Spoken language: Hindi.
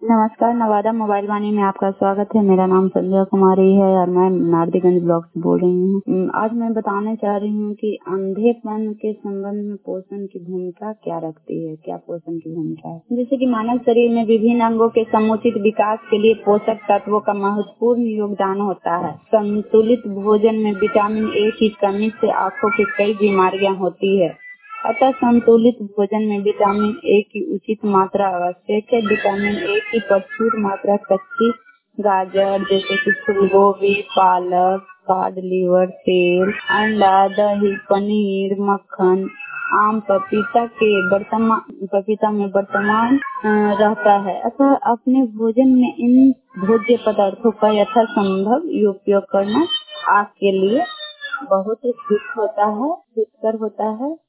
नमस्कार, नवादा मोबाइल वाणी में आपका स्वागत है। मेरा नाम संध्या कुमारी है और मैं नारदीगंज ब्लॉक से बोल रही हूँ। आज मैं बताने चाह रही हूँ कि अंधेपन के संबंध में पोषण की भूमिका क्या रखती है, क्या पोषण की भूमिका है। जैसे कि मानव शरीर में विभिन्न अंगों के समुचित विकास के लिए पोषक तत्वों का महत्वपूर्ण योगदान होता है। संतुलित भोजन में विटामिन ए की कमी से आँखों की कई बीमारियां होती है, अतः संतुलित भोजन में विटामिन ए की उचित मात्रा आवश्यक है। विटामिन ए की प्रचुर मात्रा कच्ची गाजर जैसे कि फूल गोभी, पालक, कॉड लिवर, तेल, अंडा, दही, पनीर, मक्खन, आम, पपीता में वर्तमान रहता है। अतः अपने भोजन में इन भोज्य पदार्थों का यथासंभव उपयोग करना आपके लिए बहुत ही हितकर होता है।